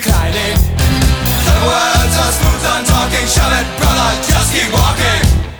reclining. Clever words are smooth on talking. Shove it, brother, just keep walking.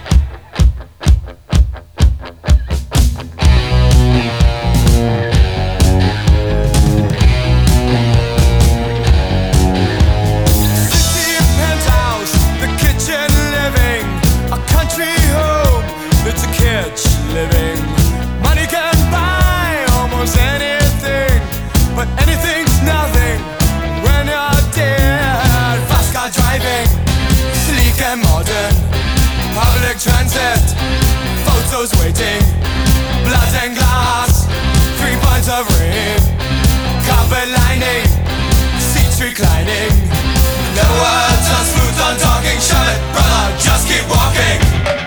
Living. Money can buy almost anything, but anything's nothing when you're dead. Fast car driving, sleek and modern. Public transit, photos waiting. Blood and glass, 3 pints of rain. Carpet lining, seats reclining. No words are smooth on talking. Shove it, brother, just keep walking.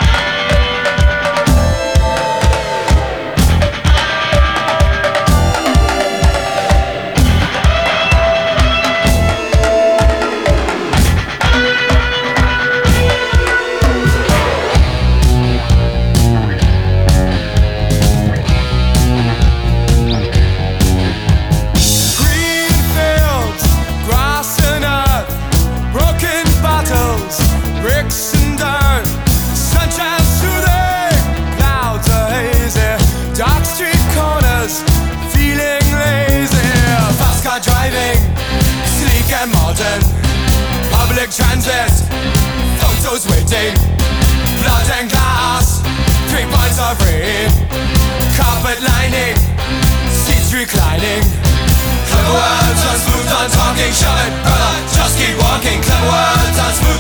Bricks and dirt, sunshine soothing, clouds are hazy, dark street corners, feeling lazy. Fast car driving, sleek and modern. Public transit, photos waiting. Blood and glass, 3 pints of rain. Carpet lining, seats reclining. Clever words are smooth on talking. Shove it, brother, just keep walking. Clever words are smooth